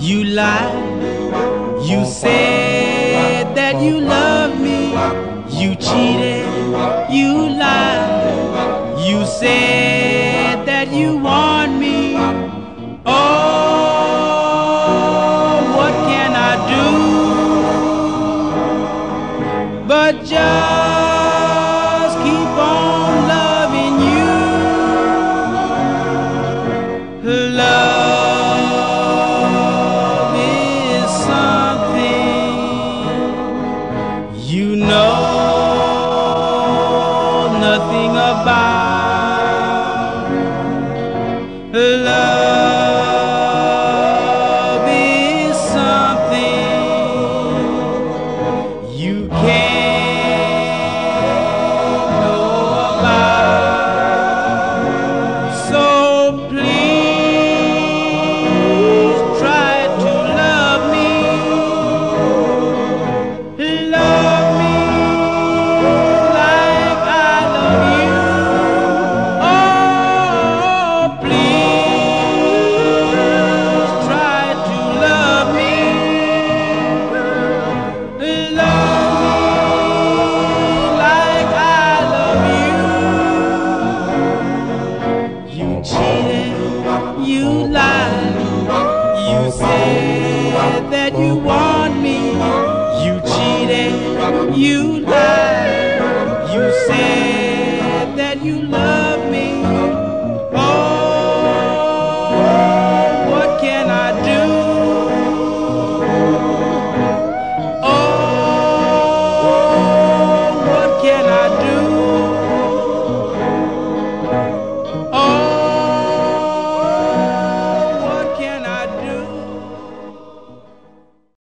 You lied. You said that you loved me. You cheated. You lied. You said that you want me. Oh, what can I do but just keep on loving you? Love is something you know nothing about. Love is something you can't know about. So please try to love me. Love me like I love you. Oh, please try to love me. Love me like I love you. You cheated, you lied, you said that you want me. You cheated, you lied, you said